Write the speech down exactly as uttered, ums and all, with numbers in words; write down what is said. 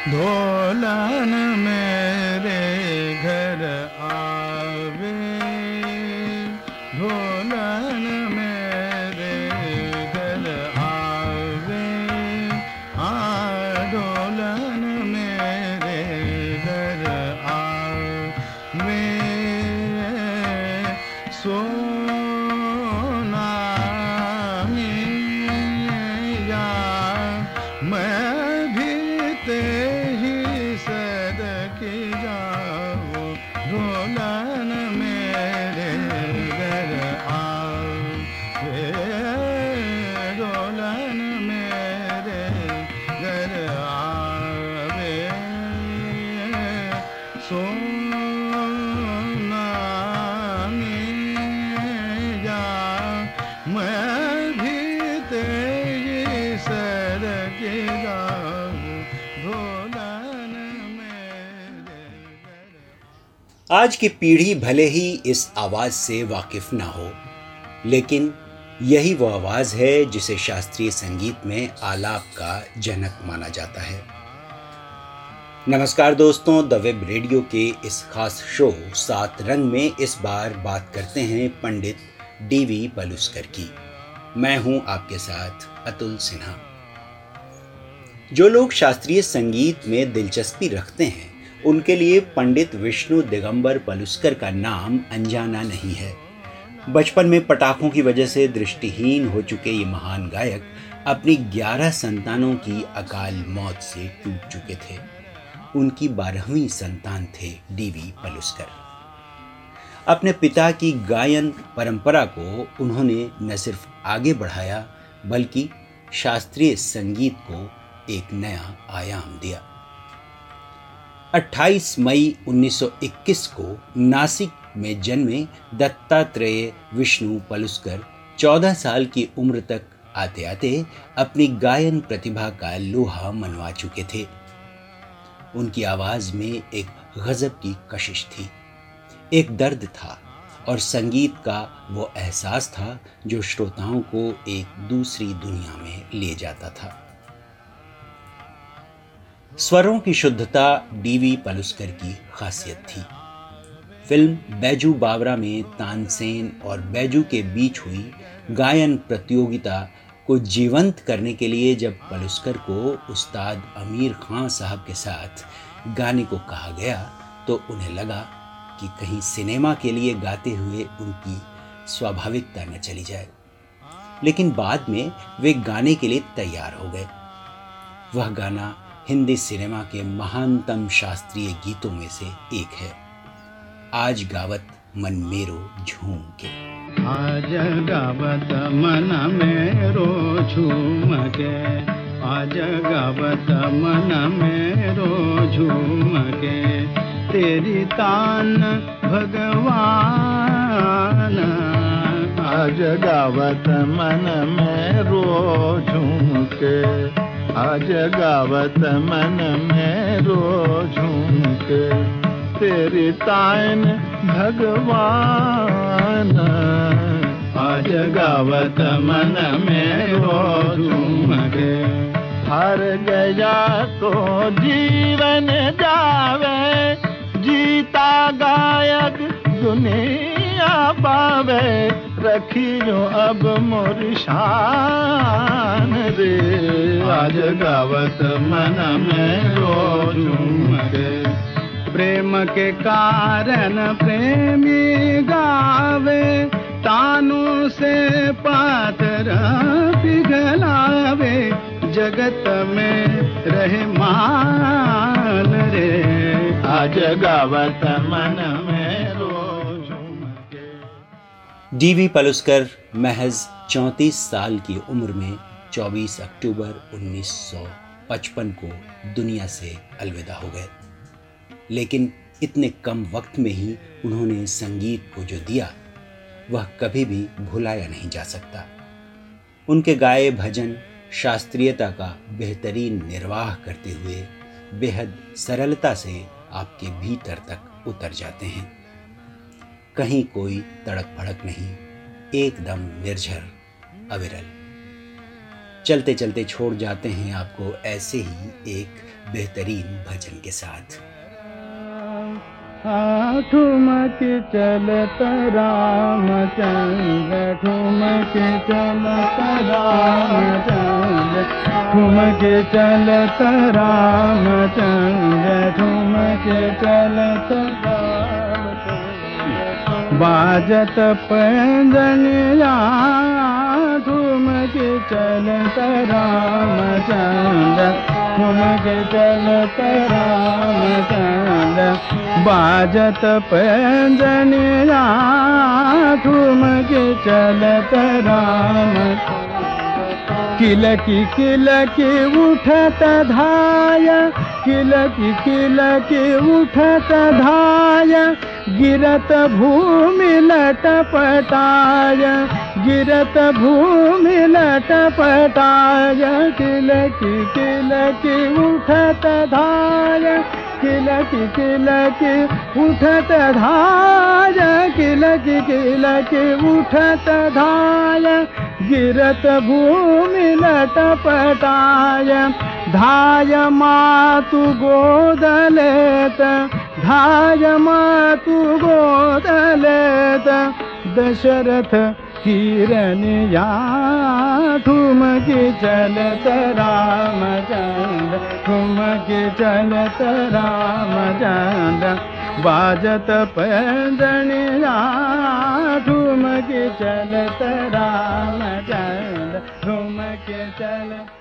ढोलन मेरे घर आवे, ढोलन मेरे घर आवे, आ ढोलन मेरे घर आवे, सोना मिया मैं भी ते ही सदके जाऊं, ढोलन मेरे घर आवे, ढोलन मेरे घर आवे, सोना मिया मैं भी ते ही सदके जाऊं, ढोलन मेरे घर। आज की पीढ़ी भले ही इस आवाज से वाकिफ ना हो, लेकिन यही वो आवाज है जिसे शास्त्रीय संगीत में आलाप का जनक माना जाता है। नमस्कार दोस्तों, द वेब रेडियो के इस खास शो सात रंग में इस बार बात करते हैं पंडित डीवी पलुस्कर की। मैं हूं आपके साथ अतुल सिन्हा। जो लोग शास्त्रीय संगीत में दिलचस्पी रखते हैं उनके लिए पंडित विष्णु दिगंबर पलुस्कर का नाम अनजाना नहीं है। बचपन में पटाखों की वजह से दृष्टिहीन हो चुके ये महान गायक अपनी ग्यारह संतानों की अकाल मौत से टूट चुके थे। उनकी बारहवीं संतान थे डीवी पलुस्कर। अपने पिता की गायन परंपरा को उन्होंने न सिर्फ आगे बढ़ाया बल्कि शास्त्रीय संगीत को एक नया आयाम दिया। अट्ठाईस मई उन्नीस सौ इक्कीस को नासिक में जन्मे दत्तात्रेय विष्णु पलुस्कर चौदह साल की उम्र तक आते आते अपनी गायन प्रतिभा का लोहा मनवा चुके थे। उनकी आवाज में एक गजब की कशिश थी, एक दर्द था और संगीत का वो एहसास था जो श्रोताओं को एक दूसरी दुनिया में ले जाता था। स्वरों की शुद्धता डीवी पलुस्कर की खासियत थी। फिल्म बैजू बावरा में तानसेन और बैजू के बीच हुई गायन प्रतियोगिता को जीवंत करने के लिए जब पलुस्कर को उस्ताद अमीर खान साहब के साथ गाने को कहा गया तो उन्हें लगा कि कहीं सिनेमा के लिए गाते हुए उनकी स्वाभाविकता न चली जाए, लेकिन बाद में वे गाने के लिए तैयार हो गए। वह गाना हिंदी सिनेमा के महानतम शास्त्रीय गीतों में से एक है, आज गावत मन मेरो झूम के। आज गावत मन मेरो झूम के, आज गावत मन मेरो झूम के, तेरी तान भगवान, आज गावत मन मेरो झूम के, आज गावत मन मेरो झूम के, तेरी तान भगवान, आज गावत मन मेरो झूम के। हर गया तो जीवन जावे, जीता गायक दुनिया पावे, रखियो अब मोर शान रे, आज गावत मन मेरो झूम के। प्रेम के कारण प्रेमी गावे, तानु से पातर पिघलावे, जगत में रहे मान रे, आज गावत मन मेरो झूम के। डीवी पलुस्कर महज चौंतीस साल की उम्र में चौबीस अक्टूबर उन्नीस सौ पचपन को दुनिया से अलविदा हो गए, लेकिन इतने कम वक्त में ही उन्होंने संगीत को जो दिया वह कभी भी भुलाया नहीं जा सकता। उनके गाए भजन शास्त्रीयता का बेहतरीन निर्वाह करते हुए बेहद सरलता से आपके भीतर तक उतर जाते हैं। कहीं कोई तड़क भड़क नहीं, एकदम निर्झर, अविरल। चलते चलते छोड़ जाते हैं आपको ऐसे ही एक बेहतरीन भजन के साथ। ठुमक चलत रामचंद्र, ठुमक चलत रामचंद्र, ठुमक चलत रामचंद्र, ठुमक चलत रामचंद्र। बाजत पैंजनिया ठुमक चलत रामचंद्र, ठुमक चलत रामचंद्र। बाजत पैंजनिया ठुमक चलत रामचंद्र। किलकी किलकी उठत धाय, किलकी किलकी उठत धाय, गिरत भूमि लटपटाय, गिरत भूमि लटपटाय। किलकी किलकी उठत धाय, किलकी किलकी उठत धाय, किलकी किलकी उठत धाय, गिरत भूमि लटपटाय। धाय मातु गोद लेत, धाय मातु गोद लेत, दशरथ हिरनिया ठुमक चलत रामचंद्र, ठुमक चलत रामचंद्र। बाजत पैंजनिया ठुमक चलत रामचंद्र, ठुमक चलत